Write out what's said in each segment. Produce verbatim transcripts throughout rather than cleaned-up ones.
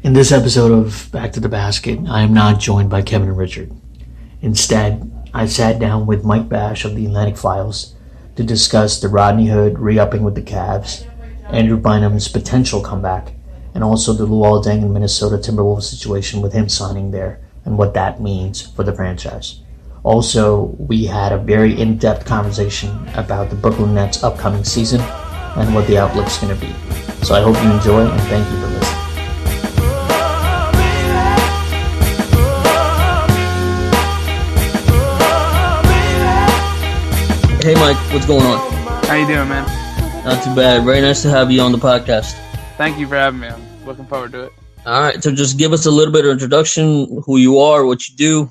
In this episode of Back to the Basket, I am not joined by Kevin and Richard. Instead, I sat down with Mike Bash of the Atlantic Files to discuss the Rodney Hood re-upping with the Cavs, Andrew Bynum's potential comeback, and also the Luol Deng and Minnesota Timberwolves situation with him signing there and what that means for the franchise. Also, we had a very in-depth conversation about the Brooklyn Nets' upcoming season and what the outlook's going to be. So I hope you enjoy, and thank you for listening. Hey Mike, what's going on? How you doing, man? Not too bad. Very nice to have you on the podcast. Thank you for having me. I'm looking forward to it. All right, so just give us a little bit of introduction, who you are, what you do.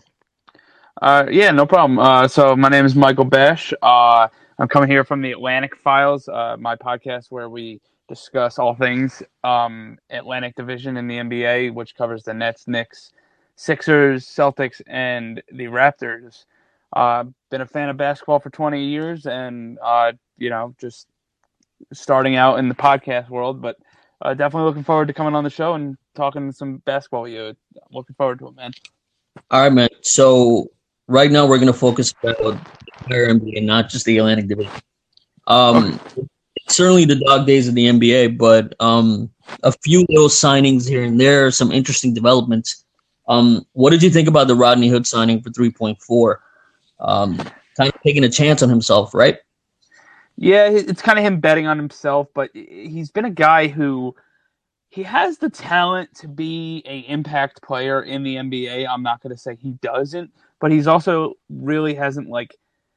Uh, yeah, no problem. Uh, so my name is Michael Bash. Uh, I'm coming here from the Atlantic Files, uh, my podcast where we discuss all things um, Atlantic Division in the N B A, which covers the Nets, Knicks, Sixers, Celtics, and the Raptors. Uh, been a fan of basketball for twenty years and, uh, you know, just starting out in the podcast world, but uh, definitely looking forward to coming on the show and talking some basketball with you. Looking forward to it, man. All right, man. So right now we're going to focus on the entire N B A, not just the Atlantic Division. Um, okay. Certainly the dog days of the N B A, but um, a few little signings here and there, some interesting developments. Um, what did you think about the Rodney Hood signing for three point four? Um, kind of taking a chance on himself, right? Yeah, it's kind of him betting on himself, but he's been a guy who he has the talent to be an impact player in the N B A. I'm not going to say he doesn't, but he's also really hasn't like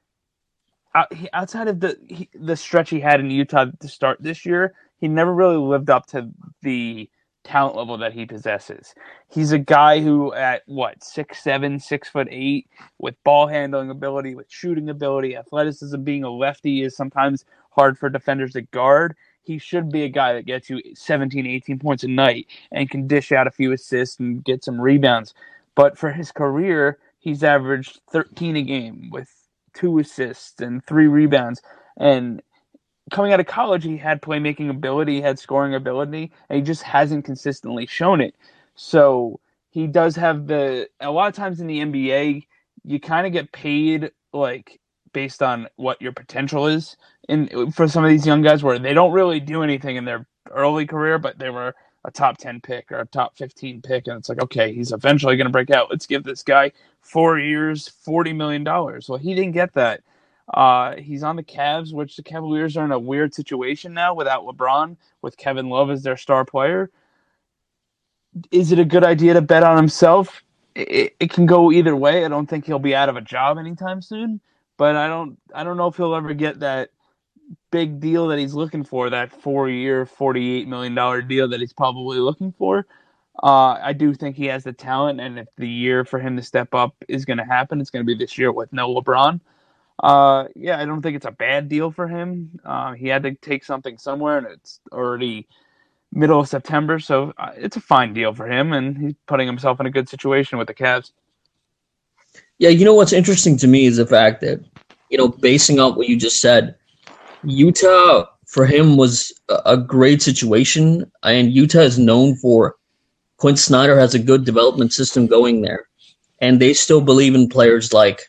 outside of the he, the stretch he had in Utah to start this year. He never really lived up to the talent level that he possesses. He's a guy who at what six seven, six foot eight, with ball handling ability, with shooting ability, athleticism. Being a lefty is sometimes hard for defenders to guard. He should be a guy that gets you seventeen, eighteen points a night and can dish out a few assists and get some rebounds. But for his career, he's averaged thirteen a game with two assists and three rebounds. And coming out of college, he had playmaking ability, he had scoring ability, and he just hasn't consistently shown it. So he does have the – a lot of times in the N B A, you kind of get paid like based on what your potential is. And for some of these young guys where they don't really do anything in their early career, but they were a top ten pick or a top fifteen pick, and it's like, okay, he's eventually going to break out. Let's give this guy four years, forty million dollars. Well, he didn't get that. Uh, he's on the Cavs, which the Cavaliers are in a weird situation now without LeBron, with Kevin Love as their star player. Is it a good idea to bet on himself? It, it can go either way. I don't think he'll be out of a job anytime soon, but I don't I don't know if he'll ever get that big deal that he's looking for, that four-year, forty-eight million dollars deal that he's probably looking for. Uh, I do think he has the talent, and if the year for him to step up is going to happen, it's going to be this year with no LeBron. Uh, yeah, I don't think it's a bad deal for him. Uh, he had to take something somewhere, and it's already middle of September, so uh, it's a fine deal for him, and he's putting himself in a good situation with the Cavs. Yeah, you know what's interesting to me is the fact that, you know, basing on what you just said, Utah for him was a great situation, and Utah is known for Quinn Snyder has a good development system going there, and they still believe in players like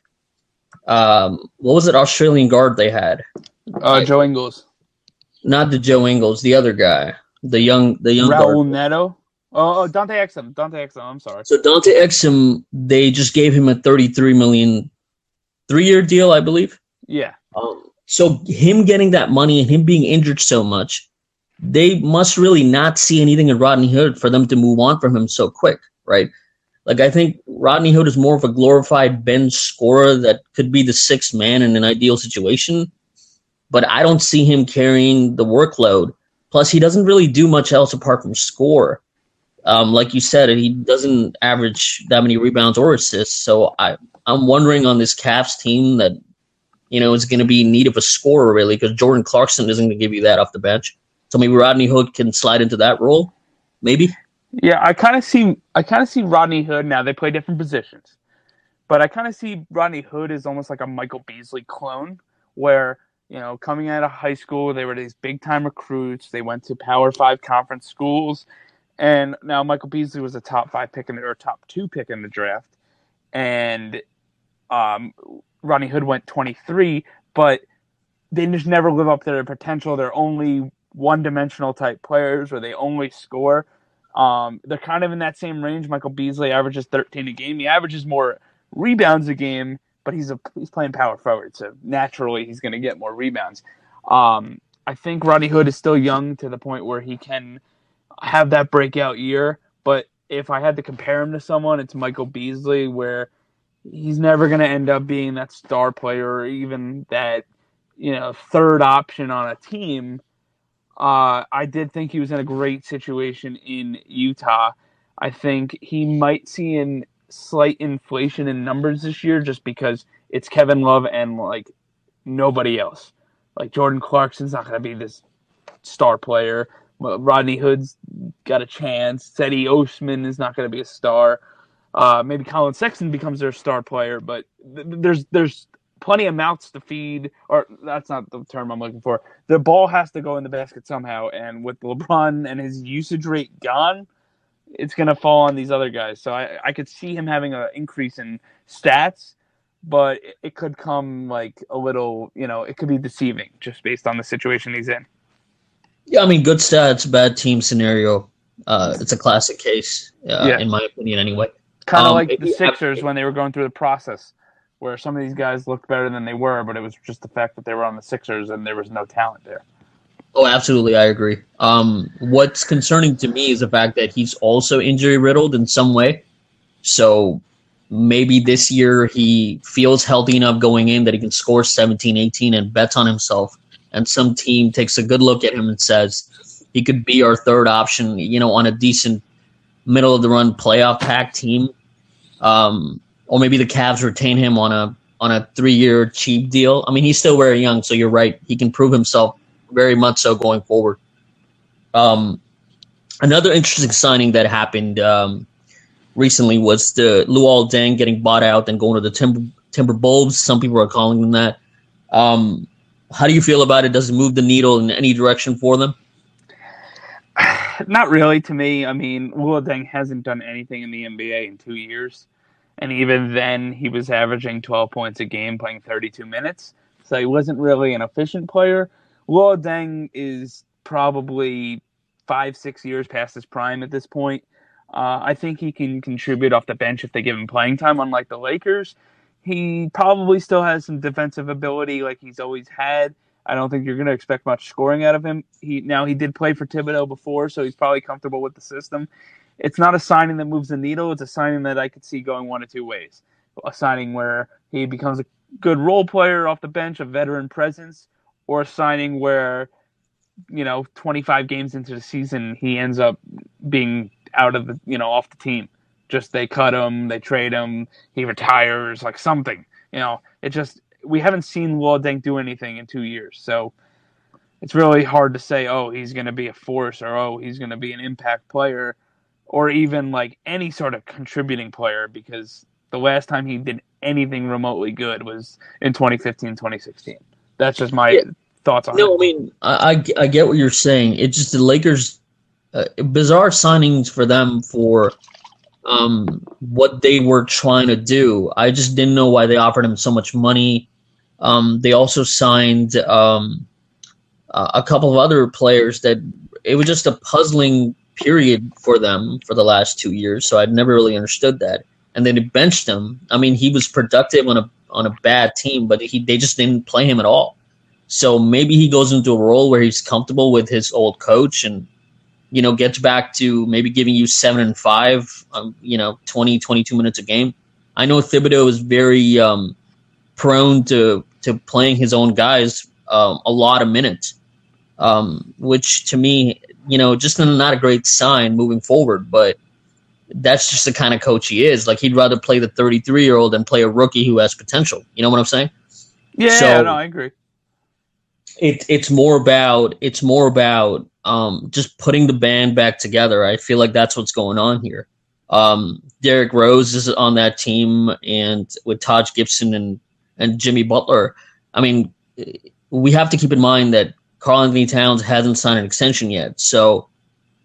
Um, what was it, Australian guard they had? Uh, Joe Ingles. Not the Joe Ingles, the other guy. The young the young Raul guard. Neto? Oh, oh, Dante Exum. Dante Exum, I'm sorry. So Dante Exum, they just gave him a thirty-three million dollars three-year deal, I believe. Yeah. Um, so him getting that money and him being injured so much, they must really not see anything in Rodney Hood for them to move on from him so quick, right? Like, I think Rodney Hood is more of a glorified bench scorer that could be the sixth man in an ideal situation, but I don't see him carrying the workload. Plus, he doesn't really do much else apart from score. Um, like you said, he doesn't average that many rebounds or assists, so I, I'm wondering on this Cavs team that, you know, is going to be in need of a scorer, really, because Jordan Clarkson isn't going to give you that off the bench. So maybe Rodney Hood can slide into that role, maybe? Yeah, I kind of see I kind of see Rodney Hood now. They play different positions, but I kind of see Rodney Hood as almost like a Michael Beasley clone, where, you know, coming out of high school, they were these big time recruits. They went to Power Five conference schools, And now Michael Beasley was a top five pick in the, or top two pick in the draft. And um, Rodney Hood went twenty-three, but they just never live up to their potential. They're only one-dimensional type players, or they only score. Um, they're kind of in that same range. Michael Beasley averages thirteen a game. He averages more rebounds a game, but he's a he's playing power forward, so naturally he's going to get more rebounds. Um, I think Rodney Hood is still young to the point where he can have that breakout year, but if I had to compare him to someone, it's Michael Beasley, where he's never going to end up being that star player or even that, you know, third option on a team. Uh, I did think he was in a great situation in Utah. I think he might see a slight inflation in numbers this year just because it's Kevin Love and, like, nobody else. Like, Jordan Clarkson's not going to be this star player. Rodney Hood's got a chance. Cedi Osman is not going to be a star. Uh, maybe Colin Sexton becomes their star player, but th- there's there's plenty of mouths to feed, or that's not the term I'm looking for. The ball has to go in the basket somehow, and with LeBron and his usage rate gone, it's going to fall on these other guys. So I, I could see him having an increase in stats, but it, it could come like a little, you know, it could be deceiving just based on the situation he's in. Yeah, I mean, good stats, bad team scenario. Uh, it's a classic case, uh, yeah. in my opinion, anyway. Kind of um, like the Sixers when they were going through the process, where some of these guys looked better than they were, but it was just the fact that they were on the Sixers and there was no talent there. Oh, absolutely, I agree. Um, what's concerning to me is the fact that he's also injury-riddled in some way. So maybe this year he feels healthy enough going in that he can score seventeen, eighteen and bets on himself. And some team takes a good look at him and says he could be our third option, you know, on a decent middle-of-the-run playoff-packed team. Um, or maybe the Cavs retain him on a on a three-year cheap deal. I mean, he's still very young, so you're right. He can prove himself very much so going forward. Um, another interesting signing that happened um, recently was the Luol Deng getting bought out and going to the Timber, Timberwolves. Some people are calling them that. Um How do you feel about it? Does it move the needle in any direction for them? Not really to me. I mean, Luol Deng hasn't done anything in the N B A in two years. And even then, he was averaging twelve points a game, playing thirty-two minutes. So he wasn't really an efficient player. Luol Deng is probably five, six years past his prime at this point. Uh, I think he can contribute off the bench if they give him playing time, unlike the Lakers. He probably still has some defensive ability like he's always had. I don't think you're going to expect much scoring out of him. He Now, he did play for Thibodeau before, so he's probably comfortable with the system. It's not a signing that moves the needle. It's a signing that I could see going one of two ways. A signing where he becomes a good role player off the bench, a veteran presence, or a signing where, you know, twenty-five games into the season, he ends up being out of the, you know, off the team. Just they cut him, they trade him, he retires, like something. You know, it just, we haven't seen Luol Deng do anything in two years. So it's really hard to say, oh, he's going to be a force, or oh, he's going to be an impact player, or even like any sort of contributing player, because the last time he did anything remotely good was in twenty fifteen, twenty sixteen. That's just my yeah. thoughts on no, it. No, I mean, I, I get what you're saying. It's just the Lakers, uh, bizarre signings for them for um, what they were trying to do. I just didn't know why they offered him so much money. Um, they also signed um, a couple of other players that it was just a puzzling period for them for the last two years. So I'd never really understood that. And then they benched him. I mean, he was productive on a on a bad team, but he they just didn't play him at all. So maybe he goes into a role where he's comfortable with his old coach and, you know, gets back to maybe giving you seven and five, um, you know, twenty, twenty-two minutes a game. I know Thibodeau is very um, prone to, to playing his own guys um, a lot of minutes, um, which to me, you know, just not a great sign moving forward. But that's just the kind of coach he is. Like, he'd rather play the thirty-three-year-old than play a rookie who has potential. You know what I'm saying? Yeah, so, no, I agree. It, it's more about it's more about um, just putting the band back together. I feel like that's what's going on here. Um, Derrick Rose is on that team, and with Taj Gibson and, and Jimmy Butler. I mean, we have to keep in mind that Karl Anthony Towns hasn't signed an extension yet. So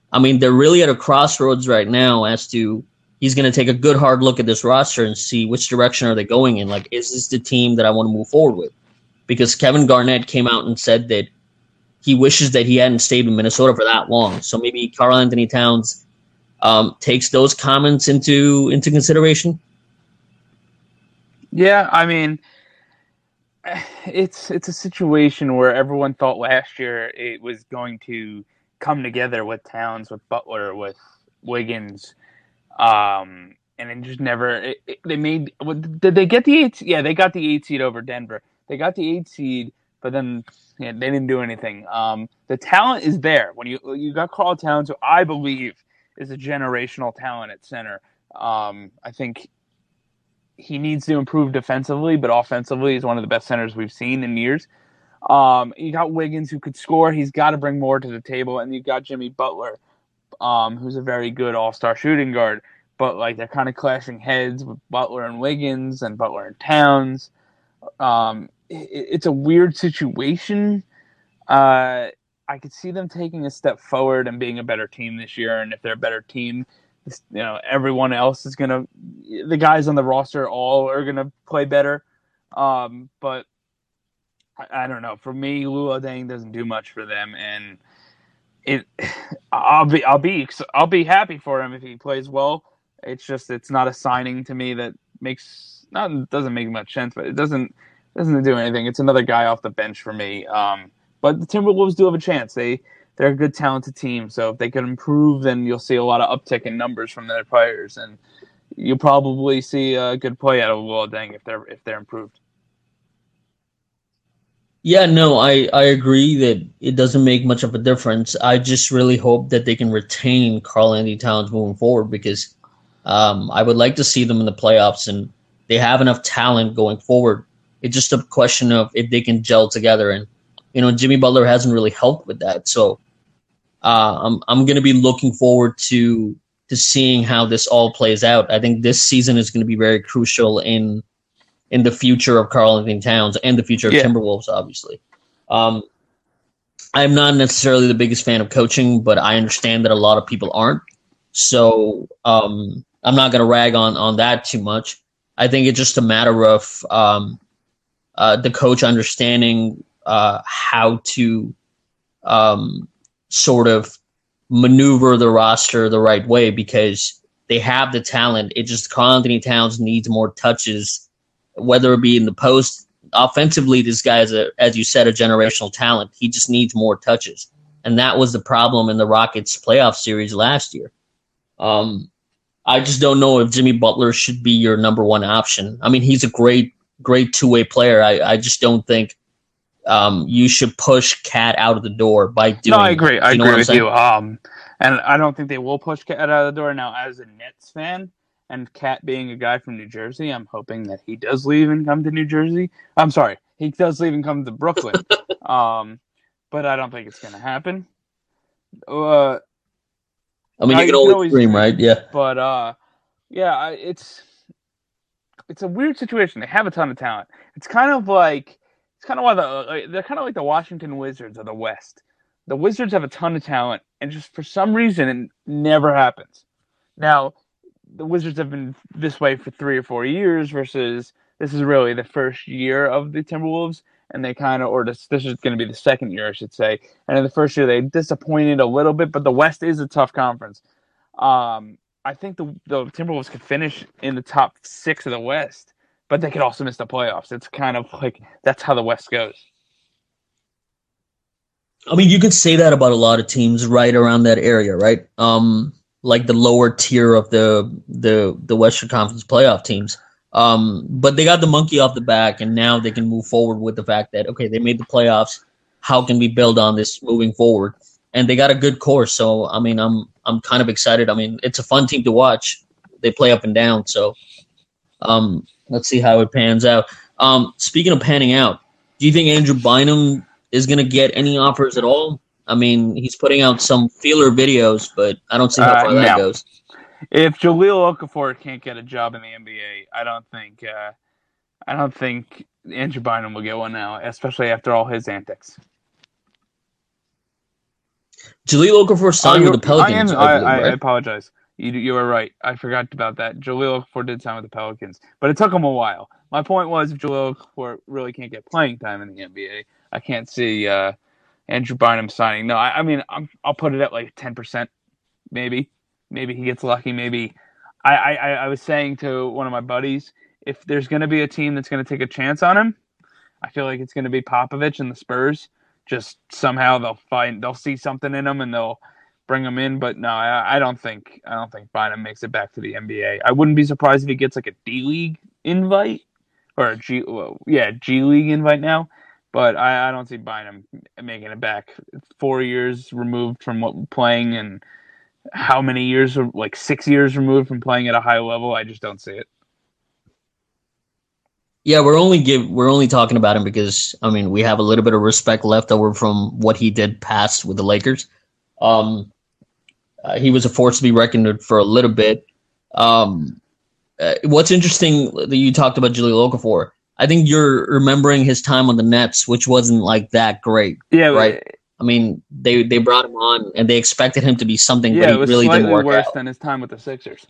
I mean, they're really at a crossroads right now as to he's going to take a good hard look at this roster and see which direction are they going in. Like, is this the team that I want to move forward with? Because Kevin Garnett came out and said that he wishes that he hadn't stayed in Minnesota for that long. So maybe Karl-Anthony Towns um, takes those comments into into consideration. Yeah, I mean, it's it's a situation where everyone thought last year it was going to come together with Towns, with Butler, with Wiggins, um, and it just never. It, it, they made. Did they get the eight? Yeah, they got the eight seed over Denver. They got the eight seed, but then yeah, they didn't do anything. Um, the talent is there. When you you got Karl Towns, who I believe is a generational talent at center. Um, I think he needs to improve defensively, but offensively, he's one of the best centers we've seen in years. Um, you got Wiggins, who could score. He's got to bring more to the table, and you've got Jimmy Butler, um, who's a very good all-star shooting guard. But like they're kind of clashing heads with Butler and Wiggins, and Butler and Towns. Um, it, it's a weird situation. Uh, I could see them taking a step forward and being a better team this year. And if they're a better team, you know, everyone else is gonna. The guys on the roster all are gonna play better. Um, but I, I don't know. For me, Luol Deng doesn't do much for them, and it. I'll be, I'll be, I'll be happy for him if he plays well. It's just, it's not a signing to me that makes not doesn't make much sense, but it doesn't doesn't do anything. It's another guy off the bench for me. Um, but the Timberwolves do have a chance. They they're a good, talented team. So if they can improve, then you'll see a lot of uptick in numbers from their players, and you'll probably see a good play out of Luol Deng if they're if they're improved. Yeah, no, I, I agree that it doesn't make much of a difference. I just really hope that they can retain Karl-Anthony Towns moving forward because um, I would like to see them in the playoffs, and they have enough talent going forward. It's just a question of if they can gel together, and you know, Jimmy Butler hasn't really helped with that. So uh, I'm I'm going to be looking forward to to seeing how this all plays out. I think this season is going to be very crucial in. in the future of Karl-Anthony Towns and the future of yeah. Timberwolves, obviously. Um, I'm not necessarily the biggest fan of coaching, but I understand that a lot of people aren't. So um, I'm not going to rag on, on that too much. I think it's just a matter of um, uh, the coach understanding uh, how to um, sort of maneuver the roster the right way because they have the talent. It just Karl-Anthony Towns needs more touches, whether it be in the post. Offensively, this guy is, a, as you said, a generational talent. He just needs more touches. And that was the problem in the Rockets playoff series last year. Um, I just don't know if Jimmy Butler should be your number one option. I mean, he's a great, great two-way player. I, I just don't think um, you should push Cat out of the door by doing No, I agree. that. I You know agree what I'm with saying? you. Um, and I don't think they will push Cat out of the door. Now, as a Nets fan, and Cat being a guy from New Jersey, I'm hoping that he does leave and come to New Jersey. I'm sorry, he does leave and come to Brooklyn. um, but I don't think it's going to happen. Uh, I mean, you can always, always dream, right? Yeah. But uh, yeah, it's it's a weird situation. They have a ton of talent. It's kind of like it's kind of why the they're kind of like the Washington Wizards of the West. The Wizards have a ton of talent, and just for some reason, it never happens. Now, the Wizards have been this way for three or four years versus this is really the first year of the Timberwolves, and they kind of, or this, this is going to be the second year, I should say. And in the first year, they disappointed a little bit, but the West is a tough conference. Um, I think the, the Timberwolves could finish in the top six of the West, but they could also miss the playoffs. It's kind of like that's how the West goes. I mean, you could say that about a lot of teams right around that area, right? Um, like the lower tier of the the the Western Conference playoff teams. Um, but they got the monkey off the back, and now they can move forward with the fact that, okay, they made the playoffs. How can we build on this moving forward? And they got a good course. So, I mean, I'm I'm kind of excited. I mean, it's a fun team to watch. They play up and down. So um, let's see how it pans out. Um, speaking of panning out, do you think Andrew Bynum is going to get any offers at all? I mean, he's putting out some feeler videos, but I don't see how far uh, no. that goes. If Jahlil Okafor can't get a job in the N B A, I don't think uh, I don't think Andrew Bynum will get one now, especially after all his antics. Jahlil Okafor Oh, signed with you the I am. Pelicans, I I, believe, I I right? apologize. You you were right. I forgot about that. Jahlil Okafor did sign with the Pelicans, but it took him a while. My point was, if Jahlil Okafor really can't get playing time in the N B A, I can't see uh, Andrew Bynum signing. No, I, I mean, I'm, I'll put it at like ten percent, maybe. Maybe he gets lucky. Maybe. I, I, I was saying to one of my buddies, if there's going to be a team that's going to take a chance on him, I feel like it's going to be Popovich and the Spurs. Just somehow they'll find they'll see something in him and they'll bring him in. But no, I, I don't think I don't think Bynum makes it back to the N B A. I wouldn't be surprised if he gets like a D League invite or a G well, yeah G League invite now. But I, I don't see Bynum making it back. Four years removed from what playing and how many years like six years removed from playing at a high level. I just don't see it. Yeah, we're only give we're only talking about him because I mean we have a little bit of respect left over from what he did past with the Lakers. Um, uh, he was a force to be reckoned with for a little bit. Um, uh, what's interesting that you talked about Jahlil Okafor. I think you're remembering his time on the Nets, which wasn't like that great, Yeah, right? I mean, they they brought him on and they expected him to be something, but yeah, it he was really didn't slightly work worse out. than his time with the Sixers.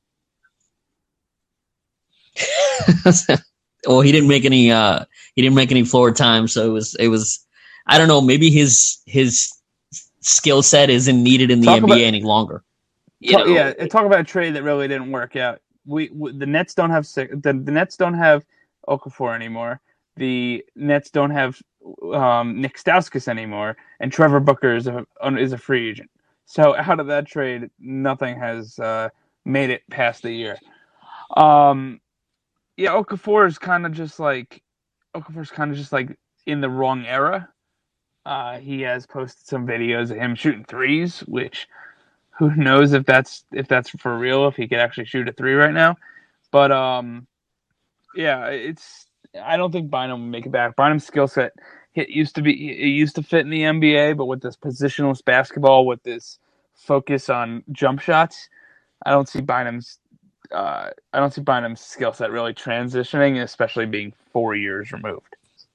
Well, he didn't make any uh he didn't make any floor time, so it was it was I don't know, maybe his his skill set isn't needed in the Talk N B A about any longer. You talk, know, yeah, talk about a trade that really didn't work out. We, we the Nets don't have the, the Nets don't have Okafor anymore. The Nets don't have um, Nick Stauskas anymore, and Trevor Booker is a is a free agent. So out of that trade, nothing has uh, made it past the year. Um, yeah, Okafor is kind of just like Okafor is kind of just like in the wrong era. Uh, he has posted some videos of him shooting threes, which who knows if that's if that's for real, if he could actually shoot a three right now. But um, yeah, it's I don't think Bynum will make it back. Bynum's skill set it used to be it used to fit in the N B A, but with this positionless basketball, with this focus on jump shots, I don't see Bynum's uh, I don't see Bynum's skill set really transitioning, especially being four years removed.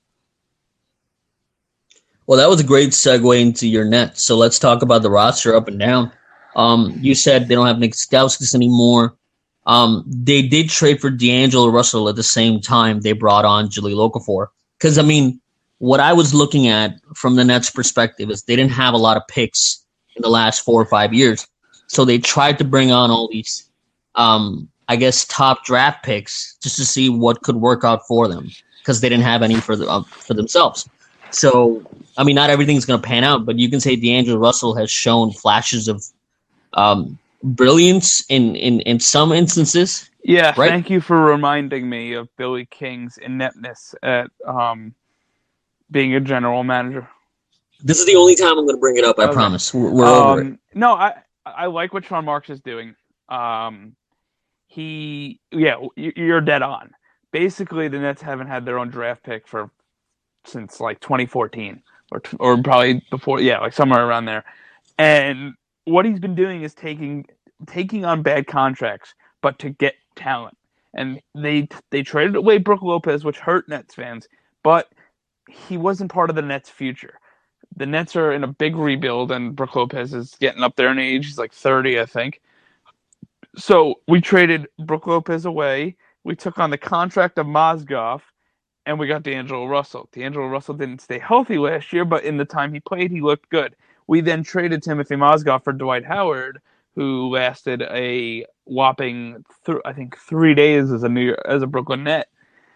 well, that was a great segue into your Nets. So let's talk about the roster up and down. Um, you said they don't have Nick Stauskas anymore. Um, they did trade for D'Angelo Russell at the same time they brought on Jahlil Okafor. Because, I mean, what I was looking at from the Nets' perspective is they didn't have a lot of picks in the last four or five years. So they tried to bring on all these, um, I guess, top draft picks just to see what could work out for them because they didn't have any for, the, uh, for themselves. So, I mean, not everything's going to pan out, but you can say D'Angelo Russell has shown flashes of um, brilliance in, in, in some instances. Yeah, Right? thank you for reminding me of Billy King's ineptness at um, being a general manager. This is the only time I'm going to bring it up. I Okay. promise. We're, we're um, over it. No, I I like what Sean Marks is doing. Um, he, yeah, you're dead on. Basically, the Nets haven't had their own draft pick for since like twenty fourteen or or probably before, yeah, like somewhere around there. And what he's been doing is taking taking on bad contracts, but to get talent. And they they traded away Brook Lopez, which hurt Nets fans, but he wasn't part of the Nets' future. The Nets are in a big rebuild, and Brook Lopez is getting up there in age. He's like thirty, I think. So we traded Brook Lopez away. We took on the contract of Mozgov, and we got D'Angelo Russell. D'Angelo Russell didn't stay healthy last year, but in the time he played, he looked good. We then traded Timothy Mozgov for Dwight Howard, who lasted a whopping, th- I think, three days as a New York, as a Brooklyn Net,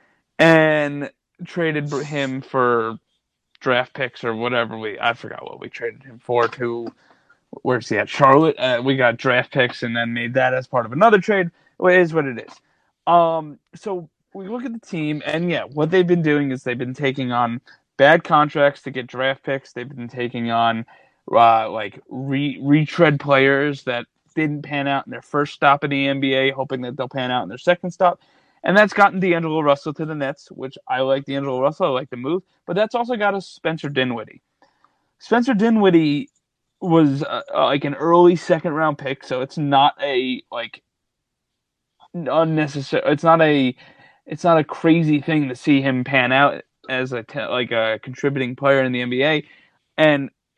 and traded him for draft picks or whatever we I forgot what we traded him for to where's he at Charlotte. Uh, we got draft picks and then made that as part of another trade. It is what it is. Um, so we look at the team and yeah, what they've been doing is they've been taking on bad contracts to get draft picks. They've been taking on uh, like re- retread players that didn't pan out in their first stop in the N B A, hoping that they'll pan out in their second stop. And that's gotten D'Angelo Russell to the Nets, which I like D'Angelo Russell. I like the move. But that's also got us Spencer Dinwiddie. Spencer Dinwiddie was uh, like an early second round pick, so it's not a like unnecessary. It's not a it's not a crazy thing to see him pan out as a like a contributing player in the N B A. And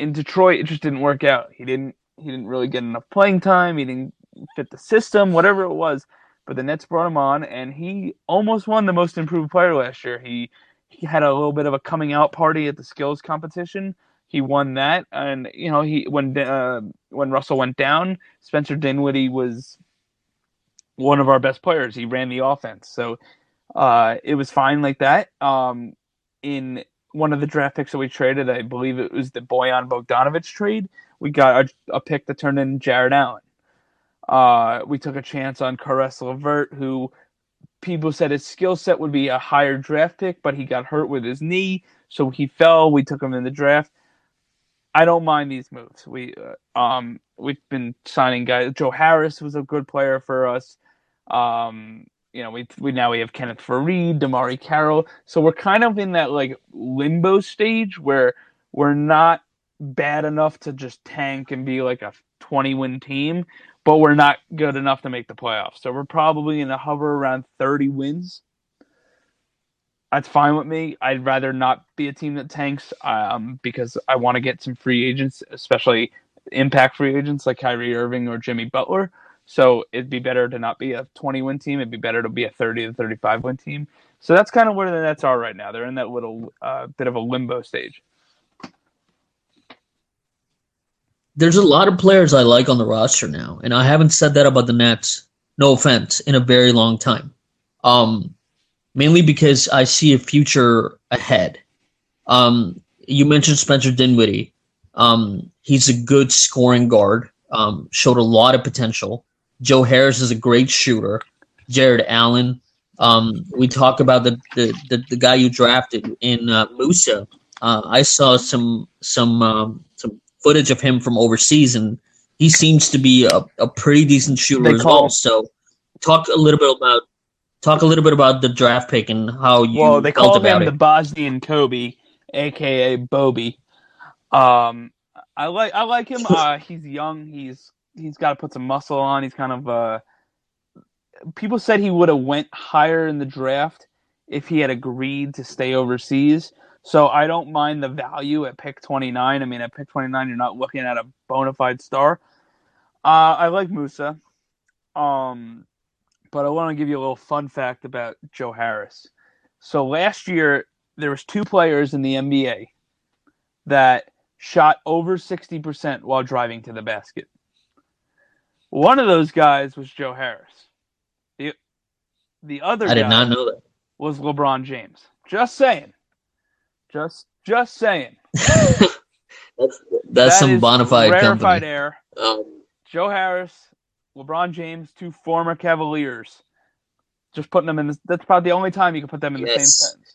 in Detroit, it just didn't work out. He didn't he didn't really get enough playing time. He didn't fit the system, whatever it was. But the Nets brought him on, and he almost won the Most Improved Player last year. He he had a little bit of a coming out party at the skills competition. He won that, and you know he when uh, when Russell went down, Spencer Dinwiddie was one of our best players. He ran the offense, so uh, it was fine like that. Um, in one of the draft picks that we traded, I believe it was the Bojan Bogdanovic trade, we got a, a pick that turned in Jared Allen. Uh, we took a chance on Caris LeVert, who people said his skill set would be a higher draft pick, but he got hurt with his knee, so he fell. We took him in the draft. I don't mind these moves. We uh, um we've been signing guys. Joe Harris was a good player for us. Um, you know, we we now we have Kenneth Faried, Damari Carroll. So we're kind of in that like limbo stage where we're not bad enough to just tank and be like a twenty win team, but we're not good enough to make the playoffs. So we're probably going to hover around thirty wins. That's fine with me. I'd rather not be a team that tanks um, because I want to get some free agents, especially impact free agents like Kyrie Irving or Jimmy Butler. So it'd be better to not be a twenty win team. It'd be better to be a thirty to thirty-five win team. So that's kind of where the Nets are right now. They're in that little uh, bit of a limbo stage. There's a lot of players I like on the roster now, and I haven't said that about the Nets, no offense, in a very long time. Um, mainly because I see a future ahead. Um, you mentioned Spencer Dinwiddie. Um, he's a good scoring guard, um, showed a lot of potential. Joe Harris is a great shooter. Jared Allen. Um, we talk about the, the, the, the guy you drafted in uh, Musa. Uh, I saw some some um, some footage of him from overseas, and he seems to be a, a pretty decent shooter They as call- well. So talk a little bit about talk a little bit about the draft pick and how you well, they felt call about him it. the Bosnian Kobe, aka Bobby. Um, I like I like him. Uh, he's young. He's he's got to put some muscle on. He's kind of uh. People said he would have went higher in the draft if he had agreed to stay overseas. So I don't mind the value at pick twenty-nine. I mean, at pick twenty-nine, you're not looking at a bona fide star. Uh, I like Musa. Um, but I want to give you a little fun fact about Joe Harris. So last year, there was two players in the N B A that shot over sixty percent while driving to the basket. One of those guys was Joe Harris. The, the other I did guy not know that. was LeBron James. Just saying. Just just saying. that's that's That some is bona fide rarefied company. air. Um, Joe Harris, LeBron James, two former Cavaliers. Just putting them in this, that's probably the only time you can put them in the same Yes. sentence.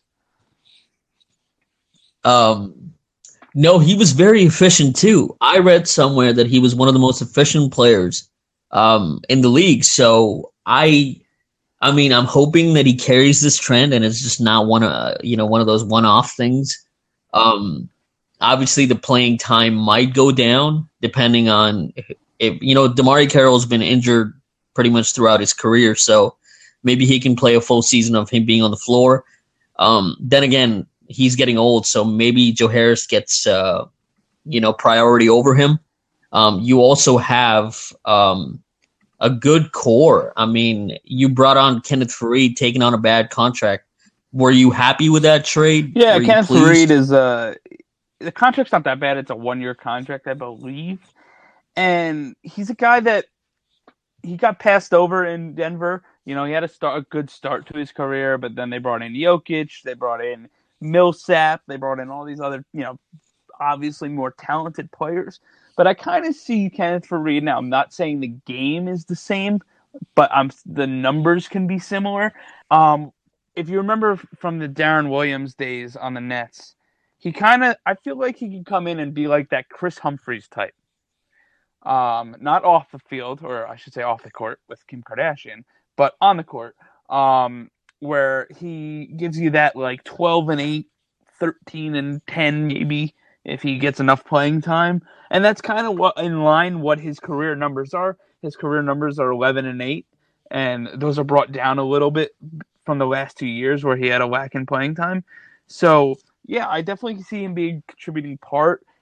um, no, he was very efficient too. I read somewhere that he was one of the most efficient players um, in the league. So I, I mean, I'm hoping that he carries this trend and it's just not one of you know one of those one-off things. Um, obviously, the playing time might go down depending on if you know Damari Carroll's been injured pretty much throughout his career, so maybe he can play a full season of him being on the floor. Um, then again, he's getting old, so maybe Joe Harris gets uh, you know priority over him. Um, you also have um, a good core. I mean, you brought on Kenneth Faried, taking on a bad contract. Were you happy with that trade? Yeah, Were you Kenneth pleased? Faried is uh the contract's not that bad. It's a one year contract, I believe. And he's a guy that he got passed over in Denver. You know, he had a start a good start to his career, but then they brought in Jokic, they brought in Millsap, they brought in all these other, you know, obviously more talented players. But I kind of see Kenneth Faried now. I'm not saying the game is the same, but um, the numbers can be similar. Um, if you remember from the Darren Williams days on the Nets, he kind of, I feel like he can come in and be like that Chris Humphries type. Um, not off the field, or I should say off the court with Kim Kardashian, but on the court, um, where he gives you that like twelve and eight, thirteen and ten maybe, if he gets enough playing time. And that's kind of what in line what his career numbers are. His career numbers are eleven and eight, and those are brought down a little bit from the last two years where he had a whack in playing time. So, yeah, I definitely see him being a contributing part.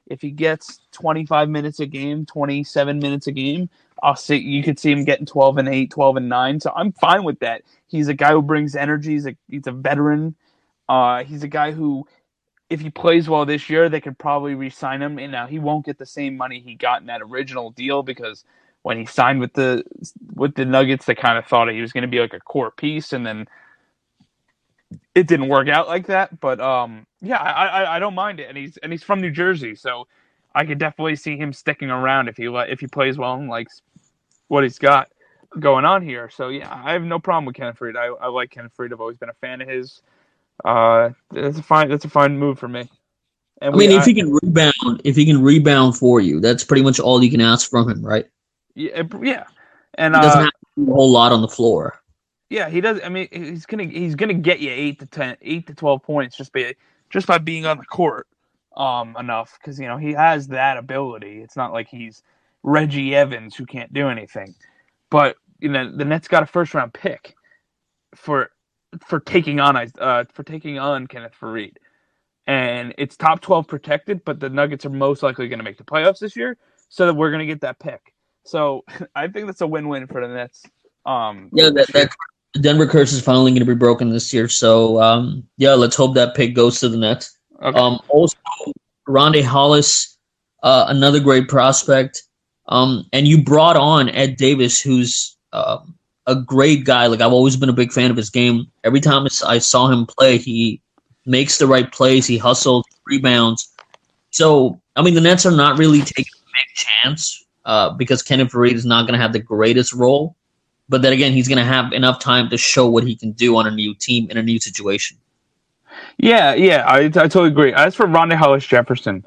If he gets twenty-five minutes a game, twenty-seven minutes a game, I'll see you could see him getting twelve and eight, twelve and nine. So I'm fine with that. He's a guy who brings energy. He's a he's a veteran. Uh, he's a guy who, if he plays well this year, they could probably re-sign him. And now he won't get the same money he got in that original deal because when he signed with the with the Nuggets, they kind of thought he was going to be like a core piece, and then it didn't work out like that. But um, yeah, I, I I don't mind it, and he's and he's from New Jersey, so I could definitely see him sticking around if he if he plays well and likes what he's got going on here. So yeah, I have no problem with Kenneth Faried. I, I like Kenneth Faried. I've always been a fan of his. Uh, that's a fine that's a fine move for me. And I we, mean, if I, he can rebound, if he can rebound for you, that's pretty much all you can ask from him, right? yeah, yeah, and He doesn't uh, have to do a whole lot on the floor. yeah, he does. I mean, he's gonna he's gonna get you eight to ten, eight to twelve points just by just by being on the court, um, enough because you know he has that ability. It's not like he's Reggie Evans who can't do anything, but you know the Nets got a first round pick for for taking on uh for taking on Kenneth Faried, and it's top twelve protected, but the Nuggets are most likely going to make the playoffs this year, so that we're going to get that pick. So I think that's a win win for the Nets. Um, Yeah, that, that the Denver curse is finally going to be broken this year. So um, yeah, let's hope that pick goes to the Nets. okay. Um, also, Rondae Hollis, uh, another great prospect. Um, and you brought on Ed Davis, who's uh, a great guy. Like I've always been a big fan of his game. Every time I saw him play, he makes the right plays. He hustles, rebounds. So I mean, the Nets are not really taking a big chance uh, because Kenneth Faried is not going to have the greatest role. But then again, he's going to have enough time to show what he can do on a new team in a new situation. Yeah, yeah, I, I totally agree. As for Rondae Hollis Jefferson,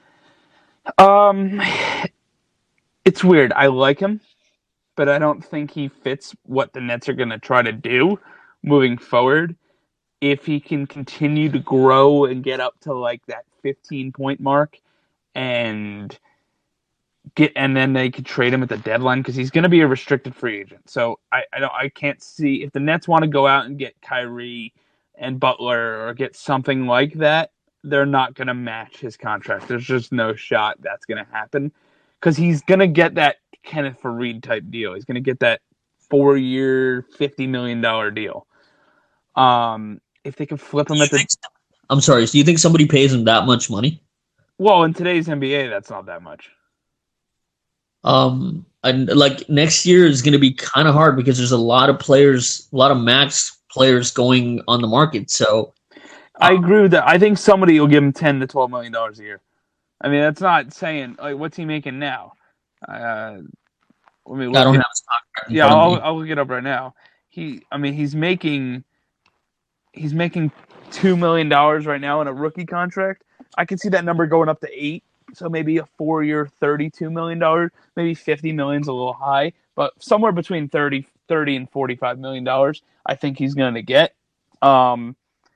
um, it's weird. I like him, but I don't think he fits what the Nets are going to try to do moving forward. If he can continue to grow and get up to like that fifteen point mark, and get and then they could trade him at the deadline because he's going to be a restricted free agent. So I I don't I can't see if the Nets want to go out and get Kyrie and Butler or get something like that, they're not going to match his contract. There's just no shot that's going to happen because he's going to get that Kenneth Faried type deal. He's going to get that four year, fifty million dollars deal. Um, if they can flip him at the, I'm sorry. So you think somebody pays him that much money? well, in today's N B A, that's not that much. Um, and like next year is going to be kind of hard because there's a lot of players, a lot of max players going on the market. So I agree with that. I think somebody will give him ten to twelve million dollars a year. I mean, that's not saying like what's he making now. Uh, let me look I don't it, have a stock. yeah, I'll, I'll look it up right now. He, I mean, he's making he's making two million dollars right now in a rookie contract. I can see that number going up to eight. So maybe a four-year, thirty-two million dollars, maybe fifty million dollars is a little high, but somewhere between thirty, thirty and forty-five million dollars, I think he's going to get. Um,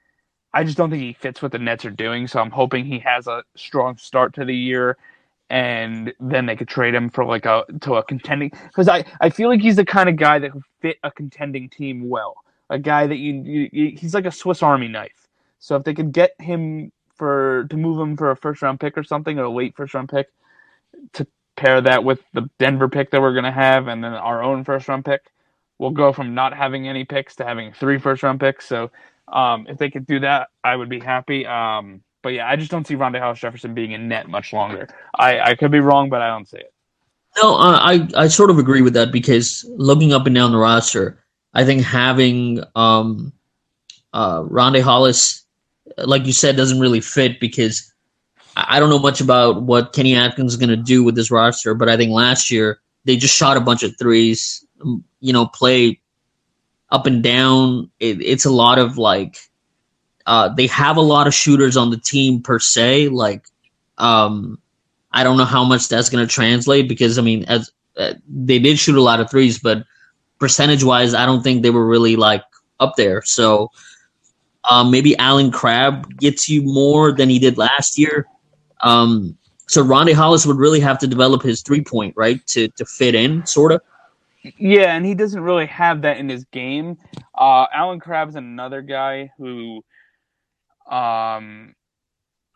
I just don't think he fits what the Nets are doing, so I'm hoping he has a strong start to the year, and then they could trade him for like a to a contending. Because I, I feel like he's the kind of guy that would fit a contending team well. A guy that you, you, you he's like a Swiss Army knife. So if they could get him for to move him for a first round pick or something, or a late first round pick, to pair that with the Denver pick that we're gonna have, and then our own first round pick, we'll go from not having any picks to having three first round picks. So um, if they could do that, I would be happy. Um, but yeah, I just don't see Rondae Hollis Jefferson being in net much longer. I, I could be wrong, but I don't see it. No, uh, I I sort of agree with that because looking up and down the roster, I think having um, uh, Rondae Hollis, like you said, doesn't really fit because I don't know much about what Kenny Atkins is going to do with this roster, but I think last year they just shot a bunch of threes, you know, play up and down. It, it's a lot of like, uh, they have a lot of shooters on the team per se. Like, um, I don't know how much that's going to translate because, I mean, as uh, they did shoot a lot of threes, but percentage wise, I don't think they were really like up there. So um, maybe Allen Crabbe gets you more than he did last year. Um, so Rondae Hollis would really have to develop his three point, right, to to fit in, sort of. Yeah, and he doesn't really have that in his game. Uh, Allen Crabbe is another guy who, um,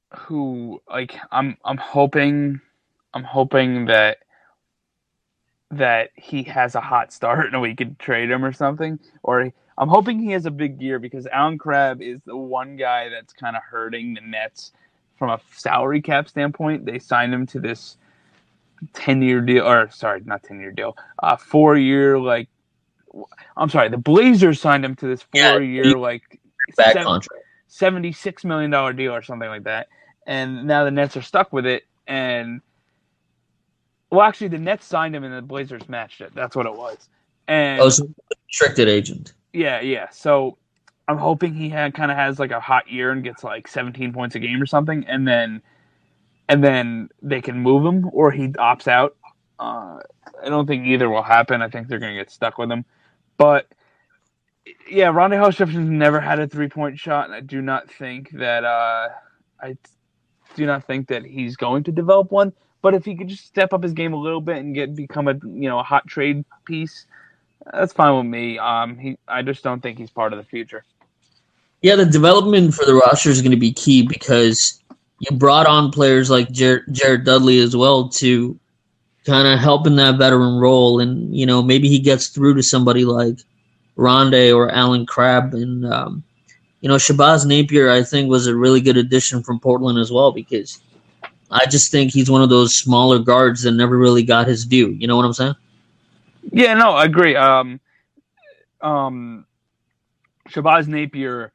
who like I'm I'm hoping I'm hoping that that he has a hot start and we could trade him or something. Or I'm hoping he has a big year because Alan Crabb is the one guy that's kind of hurting the Nets from a salary cap standpoint. They signed him to this ten-year deal, or sorry, not ten-year deal, uh, four-year like. I'm sorry, the Blazers signed him to this four-year yeah, like back seven, contract. seventy-six million dollars deal or something like that, and now the Nets are stuck with it. And well, actually, the Nets signed him and the Blazers matched it. That's what it was. And Oh, so restricted agent. yeah, yeah. So I'm hoping he had kind of has like a hot year and gets like seventeen points a game or something, and then and then they can move him or he opts out. Uh, I don't think either will happen. I think they're going to get stuck with him. But yeah, Rondae Hollis-Jefferson's never had a three-point shot, and I do not think that uh, I do not think that he's going to develop one. But if he could just step up his game a little bit and get become a you know a hot trade piece, that's fine with me. Um, he I just don't think he's part of the future. Yeah, the development for the roster is going to be key because you brought on players like Jared, Jared Dudley as well to kind of help in that veteran role, and you know maybe he gets through to somebody like Rondae or Alan Crabb, and um, you know Shabazz Napier I think was a really good addition from Portland as well because I just think he's one of those smaller guards that never really got his due. You know what I'm saying? Yeah, no, I agree. Um, um, Shabazz Napier,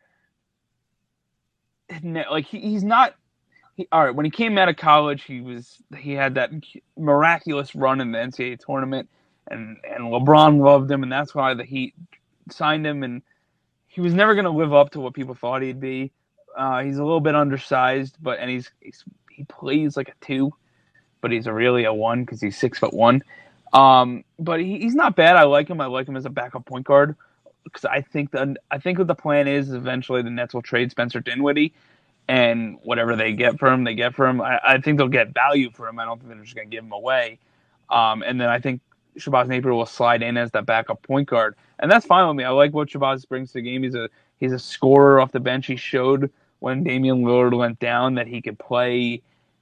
like he, he's not. He, all right, when he came out of college, he was he had that miraculous run in the N C double A tournament, and, and LeBron loved him, and that's why the Heat signed him. And he was never going to live up to what people thought he'd be. Uh, he's a little bit undersized, but and he's, he's he plays like a two, but he's a really a one because he's six foot one. Um, but he, he's not bad. I like him. I like him as a backup point guard because I think the I think what the plan is eventually the Nets will trade Spencer Dinwiddie. And whatever they get for him, they get for him. I, I think they'll get value for him. I don't think they're just going to give him away. Um, and then I think Shabazz Napier will slide in as that backup point guard, and that's fine with me. I like what Shabazz brings to the game. He's a he's a scorer off the bench. He showed when Damian Lillard went down that he could play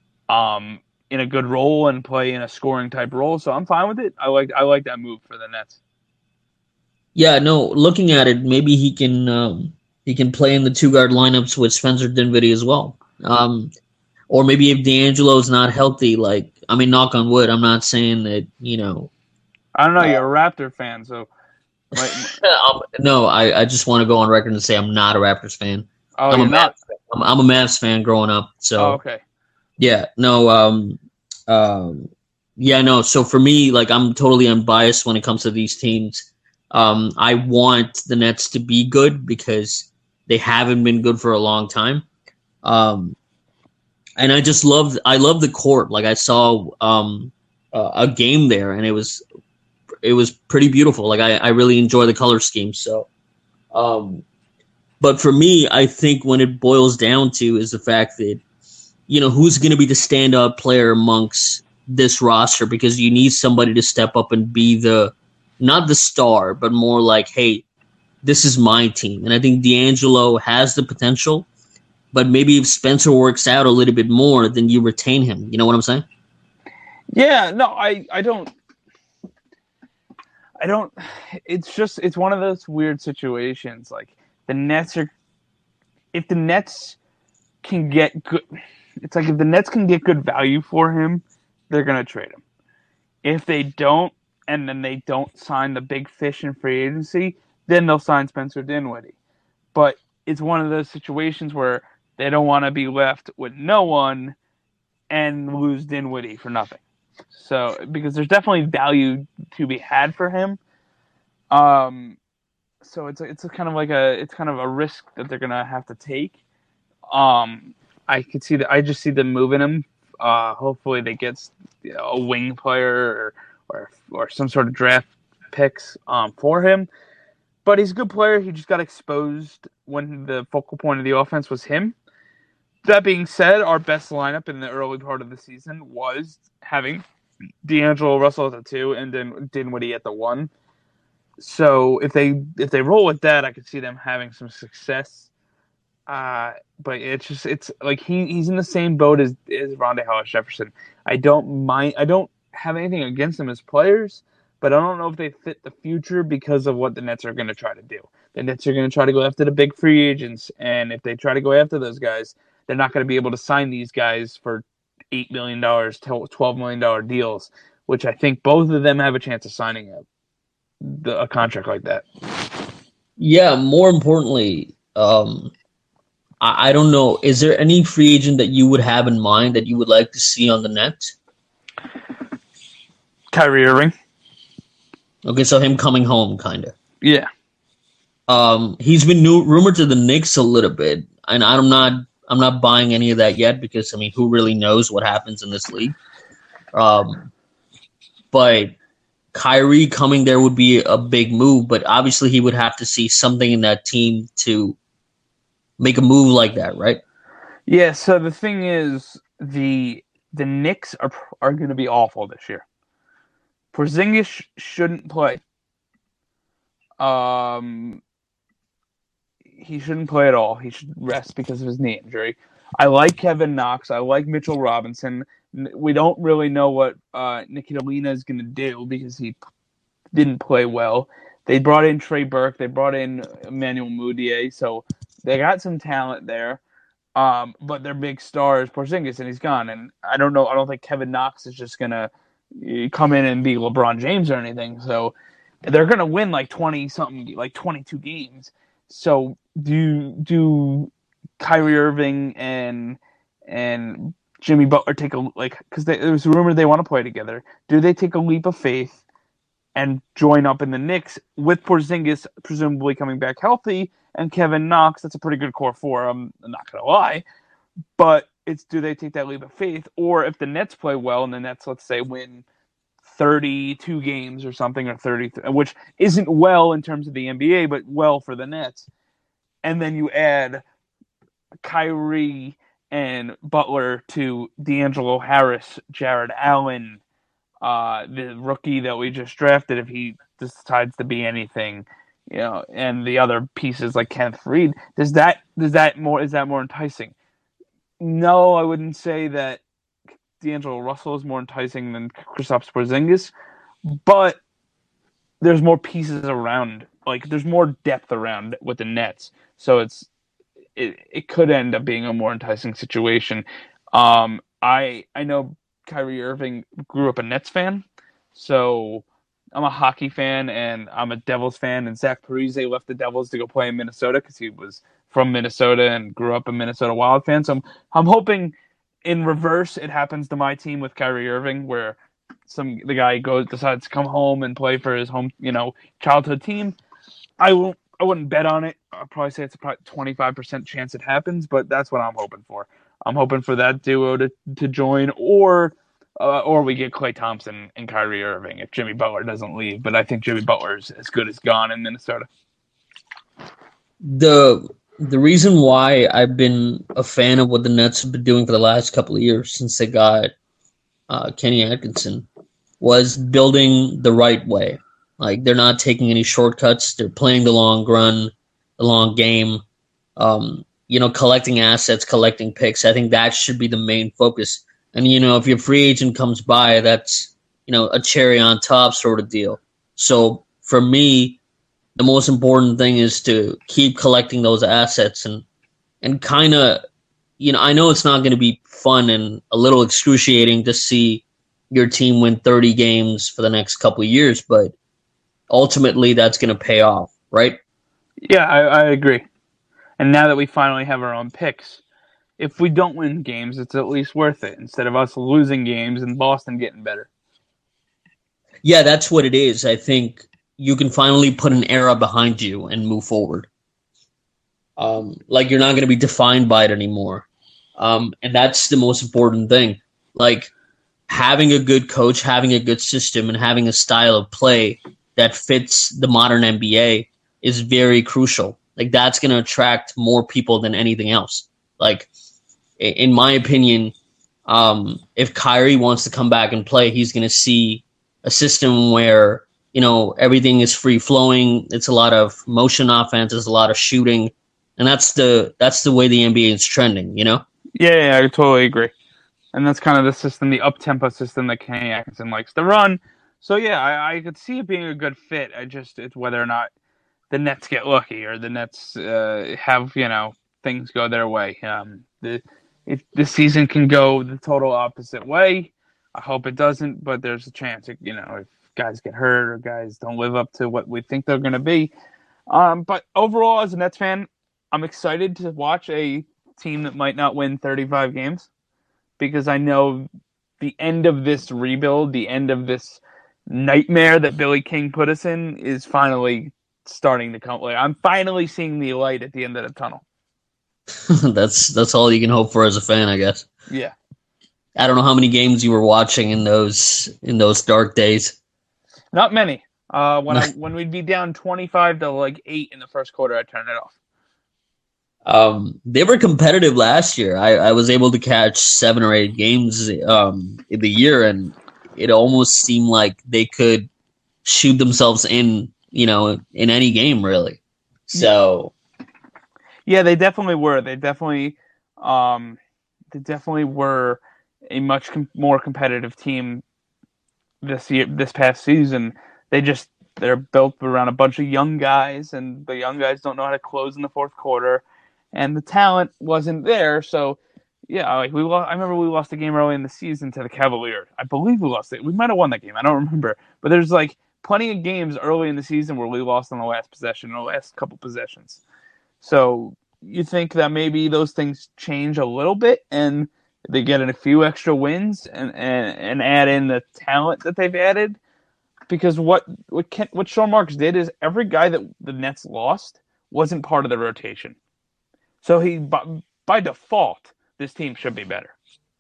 um, in a good role and play in a scoring type role. So I'm fine with it. I like I like that move for the Nets. Yeah, no. Looking at it, maybe he can. Um... He can play in the two-guard lineups with Spencer Dinwiddie as well. Um, or maybe if D'Angelo's not healthy, like, I mean, knock on wood, I'm not saying that, you know. I don't know, uh, you're a Raptor fan, so. Like, no, I, I just want to go on record and say I'm not a Raptors fan. Oh, I'm you're a not? Mavs, I'm, I'm a Mavs fan growing up. So, oh, okay. Yeah, no, um, um, yeah, no, so for me, like, I'm totally unbiased when it comes to these teams. Um, I want the Nets to be good because they haven't been good for a long time. Um, and I just love, I love the court. Like I saw um, uh, a game there and it was, it was pretty beautiful. Like I, I really enjoy the color scheme. So, um, but for me, I think when it boils down to is the fact that, you know, who's going to be the stand up player amongst this roster because you need somebody to step up and be the, not the star, but more like, hey, this is my team. And I think D'Angelo has the potential, but maybe if Spencer works out a little bit more, then you retain him. You know what I'm saying? Yeah, no, I, I don't, I don't, it's just, it's one of those weird situations. Like the Nets are, if the Nets can get good, it's like if the Nets can get good value for him, they're going to trade him. If they don't, and then they don't sign the big fish in free agency, then they'll sign Spencer Dinwiddie. But it's one of those situations where they don't want to be left with no one and lose Dinwiddie for nothing. So, because there's definitely value to be had for him. Um, so it's a, it's a kind of like a it's kind of a risk that they're gonna have to take. Um, I could see that. I just see them moving him. Uh, hopefully, they get you know, a wing player or, or or some sort of draft picks um, for him. But he's a good player. He just got exposed when the focal point of the offense was him. That being said, our best lineup in the early part of the season was having D'Angelo Russell at the two and then Dinwiddie at the one. So if they if they roll with that, I could see them having some success. Uh, but it's just it's like he, he's in the same boat as as Rondé Hollis Jefferson. I don't mind. I don't have anything against them as players, but I don't know if they fit the future because of what the Nets are going to try to do. The Nets are going to try to go after the big free agents, and if they try to go after those guys, they're not going to be able to sign these guys for eight million dollars, twelve million dollar deals, which I think both of them have a chance of signing a a contract like that. Yeah. More importantly, um, I, I don't know. Is there any free agent that you would have in mind that you would like to see on the Nets? Kyrie Irving. Okay, so him coming home, kind of. Yeah. Um, he's been new, rumored to the Knicks a little bit, and I'm not, I'm not buying any of that yet because I mean, who really knows what happens in this league? Um, but Kyrie coming there would be a big move, but obviously he would have to see something in that team to make a move like that, right? Yeah. So the thing is, the the Knicks are are going to be awful this year. Porzingis sh- shouldn't play. Um, he shouldn't play at all. He should rest because of his knee injury. I like Kevin Knox. I like Mitchell Robinson. We don't really know what uh, Nikita Lina is going to do because he didn't play well. They brought in Trey Burke. They brought in Emmanuel Mudiay. So they got some talent there. Um, but their big star is Porzingis, and he's gone. And I don't know. I don't think Kevin Knox is just going to come in and be LeBron James or anything. So they're going to win like twenty something, like twenty-two games. So do do Kyrie Irving and and Jimmy Butler take a like because there was a rumor they want to play together. Do they take a leap of faith and join up in the Knicks with Porzingis presumably coming back healthy and Kevin Knox? That's a pretty good core four. I'm not gonna lie, but it's do they take that leap of faith, or if the Nets play well and the Nets, let's say, win thirty-two games or something, or thirty, which isn't well in terms of the N B A, but well for the Nets, and then you add Kyrie and Butler to D'Angelo Harris, Jared Allen, uh, the rookie that we just drafted, if he decides to be anything, you know, and the other pieces like Kenneth Faried. Does that does that more is that more enticing? No, I wouldn't say that D'Angelo Russell is more enticing than Kristaps Porzingis, but there's more pieces around. Like there's more depth around with the Nets, so it's it, it could end up being a more enticing situation. Um, I I know Kyrie Irving grew up a Nets fan, so I'm a hockey fan and I'm a Devils fan. And Zach Parise left the Devils to go play in Minnesota because he was from Minnesota and grew up a Minnesota Wild fan. So I'm, I'm hoping in reverse it happens to my team with Kyrie Irving, where some the guy goes decides to come home and play for his home, you know, childhood team. I won't. I wouldn't bet on it. I'd probably say it's a twenty-five percent chance it happens, but that's what I'm hoping for. I'm hoping for that duo to, to join, or uh, or we get Klay Thompson and Kyrie Irving if Jimmy Butler doesn't leave. But I think Jimmy Butler is as good as gone in Minnesota. The the reason why I've been a fan of what the Nets have been doing for the last couple of years since they got uh, Kenny Atkinson was building the right way. Like, they're not taking any shortcuts. They're playing the long run, the long game, um, you know, collecting assets, collecting picks. I think that should be the main focus. And, you know, if your free agent comes by, that's, you know, a cherry on top sort of deal. So for me, the most important thing is to keep collecting those assets and, and kind of, you know, I know it's not going to be fun and a little excruciating to see your team win thirty games for the next couple of years, but ultimately that's going to pay off, right? Yeah, I, I agree. And now that we finally have our own picks, if we don't win games, it's at least worth it instead of us losing games and Boston getting better. Yeah, that's what it is. I think you can finally put an era behind you and move forward. Um, like, you're not going to be defined by it anymore. Um, and that's the most important thing. Like, having a good coach, having a good system, and having a style of play that fits the modern N B A is very crucial. Like, that's going to attract more people than anything else. Like, in my opinion, um, if Kyrie wants to come back and play, he's going to see a system where, you know, everything is free flowing. It's a lot of motion offense. There's a lot of shooting. and that's the that's the way the N B A is trending. You know? Yeah, yeah, I totally agree. And that's kind of the system, the up-tempo system that Kenny Atkinson likes to run. So, yeah, I, I could see it being a good fit. I just, it's whether or not the Nets get lucky or the Nets uh, have, you know, things go their way. Um, the if the season can go the total opposite way. I hope it doesn't, but there's a chance, it, you know, if guys get hurt or guys don't live up to what we think they're going to be. Um, but overall, as a Nets fan, I'm excited to watch a team that might not win thirty-five games. Because I know the end of this rebuild, the end of this nightmare that Billy King put us in is finally starting to come. Like, I'm finally seeing the light at the end of the tunnel. that's that's all you can hope for as a fan, I guess. Yeah. I don't know how many games you were watching in those in those dark days. Not many. Uh, when I when we'd be down twenty-five to like eight in the first quarter, I'd turn it off. Um, they were competitive last year. I, I was able to catch seven or eight games um, in the year, and it almost seemed like they could shoot themselves in, you know, in any game, really. So, yeah, they definitely were. They definitely, um, they definitely were a much com- more competitive team this year, this past season. They just they're built around a bunch of young guys, and the young guys don't know how to close in the fourth quarter. And the talent wasn't there, so yeah, like we lost, I remember we lost a game early in the season to the Cavaliers. I believe we lost it. We might have won that game. I don't remember, but there's like plenty of games early in the season where we lost on the last possession, the last couple possessions. So you think that maybe those things change a little bit, and they get in a few extra wins, and and, and add in the talent that they've added. Because what what Ken, what Sean Marks did is every guy that the Nets lost wasn't part of the rotation. So he, by, by default, this team should be better.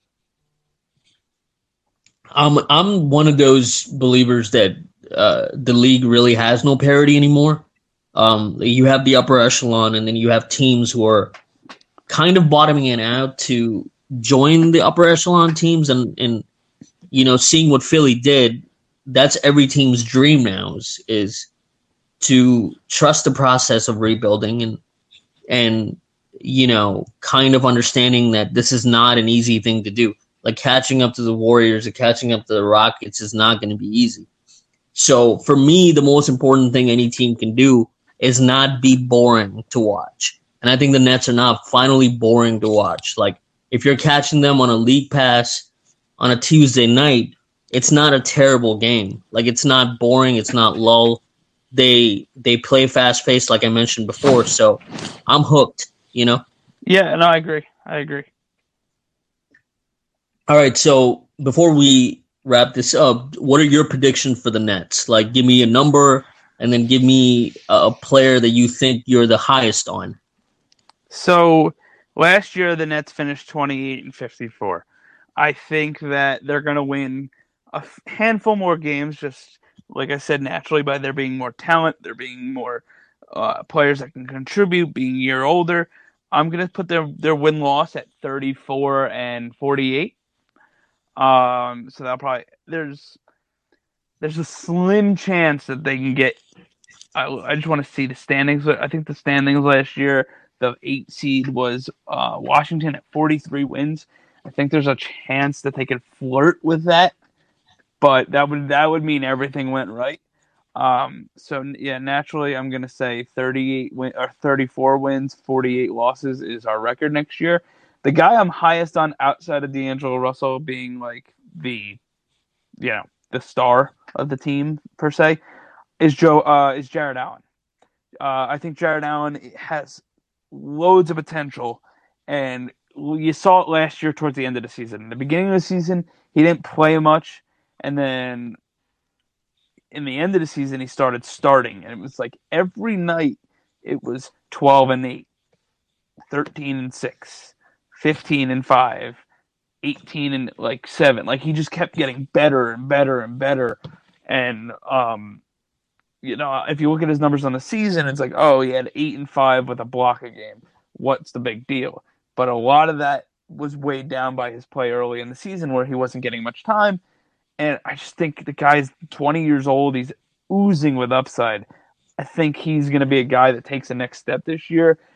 I'm I'm one of those believers that uh, the league really has no parity anymore. Um, you have the upper echelon, and then you have teams who are kind of bottoming it out to join the upper echelon teams, and and you know, seeing what Philly did, that's every team's dream now is is to trust the process of rebuilding and and. you know, kind of understanding that this is not an easy thing to do. Like catching up to the Warriors or catching up to the Rockets is not going to be easy. So for me, the most important thing any team can do is not be boring to watch. And I think the Nets are not finally boring to watch. Like if you're catching them on a league pass on a Tuesday night, it's not a terrible game. Like it's not boring. It's not lull. They, they play fast paced, like I mentioned before. So I'm hooked. You know? Yeah, no, I agree. I agree. All right, so before we wrap this up, what are your predictions for the Nets? Like, give me a number, and then give me a player that you think you're the highest on. So, last year the Nets finished twenty-eight and fifty-four. I think that they're going to win a handful more games, just like I said, naturally by there being more talent, there being more uh, players that can contribute, being a year older. I'm going to put their, their win-loss at thirty-four and forty-eight. Um, so that'll probably there's there's a slim chance that they can get. I, I just want to see the standings. I think the standings last year, the eight seed was uh, Washington at forty-three wins. I think there's a chance that they could flirt with that, but that would that would mean everything went right. Um, so yeah, naturally, I'm gonna say thirty-eight win or thirty-four wins, forty-eight losses is our record next year. The guy I'm highest on outside of D'Angelo Russell being like the, you know, the star of the team per se, is Joe uh, is Jared Allen. Uh, I think Jared Allen has loads of potential, and you saw it last year towards the end of the season. In the beginning of the season, he didn't play much, and then in the end of the season, he started starting, and it was like every night it was twelve and eight, thirteen and six, fifteen and five, eighteen and like seven. Like he just kept getting better and better and better. And um, you know, if you look at his numbers on the season, it's like, oh, he had eight and five with a block a game. What's the big deal? But a lot of that was weighed down by his play early in the season, where he wasn't getting much time. And I just think the guy's twenty years old. He's oozing with upside. I think he's going to be a guy that takes the next step this year.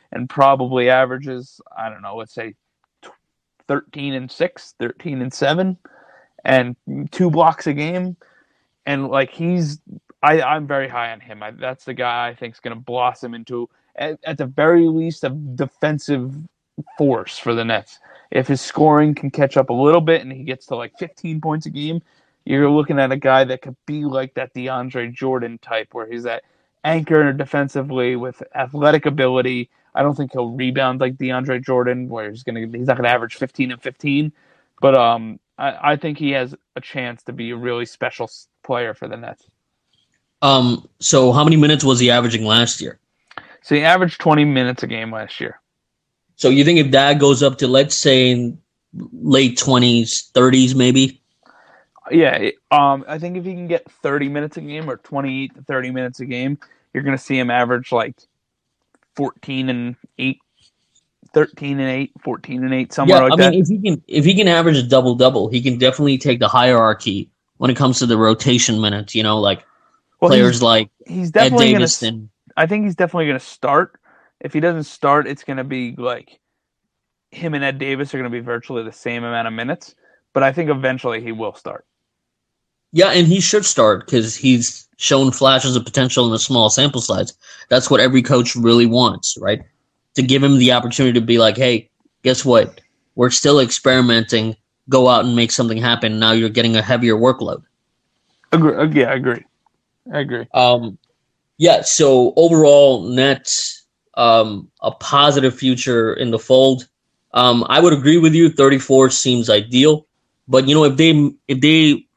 and probably averages, I don't know, let's say thirteen and six, thirteen and seven, and two blocks a game. And like he's, I, I'm very high on him. I, that's the guy I think is going to blossom into, at, at the very least, a defensive force for the Nets. If his scoring can catch up a little bit and he gets to like fifteen points a game, you're looking at a guy that could be like that DeAndre Jordan type, where he's that anchor defensively with athletic ability. I don't think he'll rebound like DeAndre Jordan, where he's gonna he's not gonna average fifteen and fifteen, but um, I, I think he has a chance to be a really special player for the Nets. Um, so how many minutes was he averaging last year? So he averaged twenty minutes a game last year. So you think if that goes up to, let's say, in late twenties, thirties, maybe? Yeah, um, I think if he can get thirty minutes a game or twenty-eight to thirty minutes a game, you're going to see him average like fourteen and eight, thirteen and eight, fourteen and eight, somewhere yeah, like I that. mean, if he can if he can average a double-double, he can definitely take the hierarchy when it comes to the rotation minutes, you know, like well, players he's, like he's definitely Ed Davis. Gonna, and, I think he's definitely going to start. If he doesn't start, it's going to be like him and Ed Davis are going to be virtually the same amount of minutes. But I think eventually he will start. Yeah, and he should start because he's shown flashes of potential in the small sample size. That's what every coach really wants, right? To give him the opportunity to be like, hey, guess what? We're still experimenting. Go out and make something happen. Now you're getting a heavier workload. Agree. Yeah, I agree. I agree. Um, yeah, so overall, Nets, um, a positive future in the fold. Um, I would agree with you. thirty-four seems ideal. But, you know, if they if they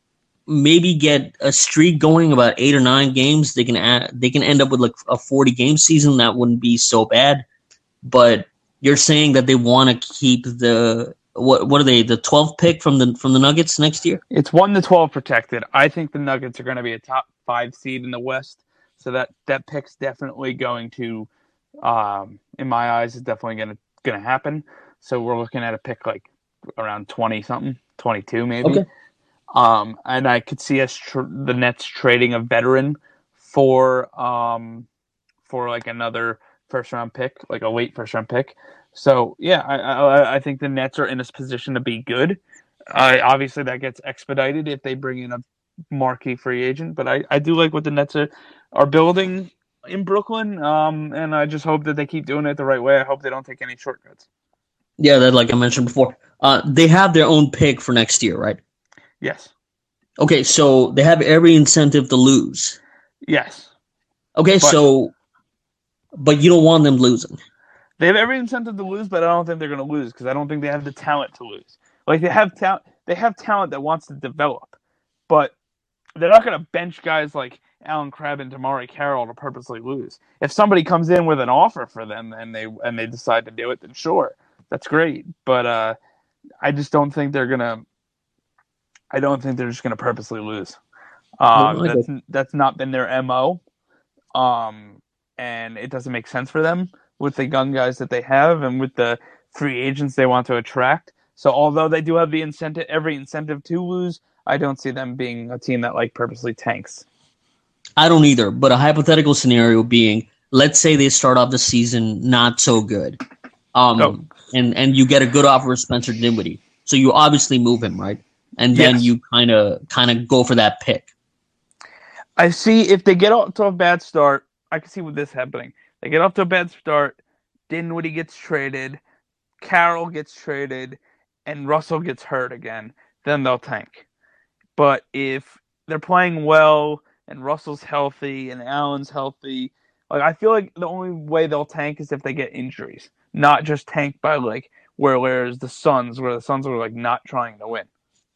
maybe get a streak going about eight or nine games, they can add, they can end up with like a forty game season. That wouldn't be so bad. But you're saying that they want to keep the what what are they the twelfth pick from the from the Nuggets next year? It's one to twelve protected. I think the Nuggets are going to be a top five seed in the West, so that that pick's definitely going to, um, in my eyes, is definitely going to going to happen. So we're looking at a pick like around twenty something, twenty-two maybe. Okay. Um, and I could see us tr- the Nets trading a veteran for um for like another first round pick, like a late first round pick. So yeah, I I, I think the Nets are in a position to be good. Uh, obviously, that gets expedited if they bring in a marquee free agent. But I, I do like what the Nets are, are building in Brooklyn. Um, and I just hope that they keep doing it the right way. I hope they don't take any shortcuts. Yeah, that like I mentioned before, uh, they have their own pick for next year, right? Yes. Okay, so they have every incentive to lose. Yes. Okay, but, so, but you don't want them losing. They have every incentive to lose, but I don't think they're going to lose because I don't think they have the talent to lose. Like they have talent, they have talent that wants to develop, but they're not going to bench guys like Allen Crabbe and Damari Carroll to purposely lose. If somebody comes in with an offer for them and they and they decide to do it, then sure, that's great. But uh, I just don't think they're gonna. I don't think they're just gonna purposely lose. Um, No, that's that's not been their M O, um, and it doesn't make sense for them with the young guys that they have and with the free agents they want to attract. So although they do have the incentive, every incentive to lose, I don't see them being a team that like purposely tanks. I don't either, but a hypothetical scenario being, let's say they start off the season not so good, um, oh. and, and you get a good offer of Spencer Dinwiddie. So you obviously move him, right? And then yes. you kind of kind of go for that pick. I see if they get off to a bad start, I can see with this happening. They get off to a bad start, Dinwiddie gets traded, Carroll gets traded, and Russell gets hurt again, then they'll tank. But if they're playing well and Russell's healthy and Allen's healthy, like I feel like the only way they'll tank is if they get injuries, not just tank by like where whereas the Suns, where the Suns were like not trying to win.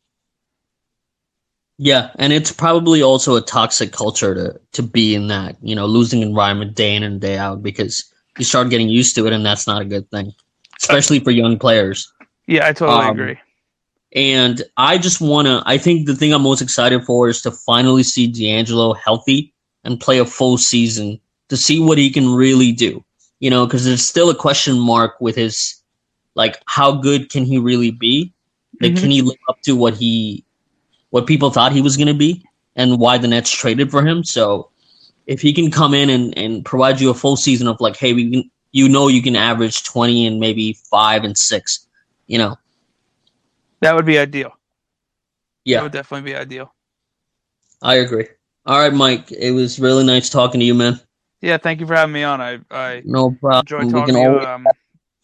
Yeah, and it's probably also a toxic culture to to be in that, you know, losing environment day in and day out because you start getting used to it, and that's not a good thing, especially for young players. Yeah, I totally um, agree. And I just want to – I think the thing I'm most excited for is to finally see D'Angelo healthy and play a full season to see what he can really do, you know, because there's still a question mark with his – like, how good can he really be? Like, mm-hmm. Can he live up to what he – what people thought he was going to be and why the Nets traded for him? So if he can come in and, and provide you a full season of like, hey, we can, you know you can average twenty and maybe five and six. You know, that would be ideal. Yeah, that would definitely be ideal. I agree. All right, Mike. It was really nice talking to you, man. Yeah, thank you for having me on. I I no problem. enjoyed talking to you. Always... Um,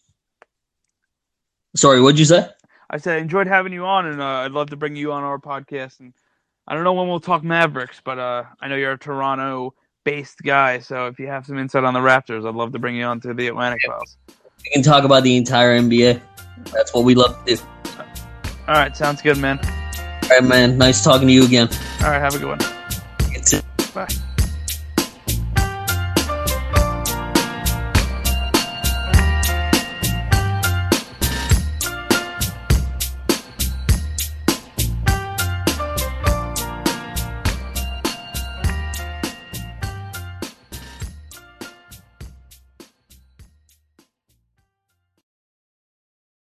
Sorry, what'd you say? I said I enjoyed having you on, and uh, I'd love to bring you on our podcast. And I don't know when we'll talk Mavericks, but uh, I know you're a Toronto-based guy, so if you have some insight on the Raptors, I'd love to bring you on to the Atlantic Files. We can talk about the entire N B A. That's what we love to do. All right, sounds good, man. All right, man. Nice talking to you again. All right, have a good one. You too. Bye.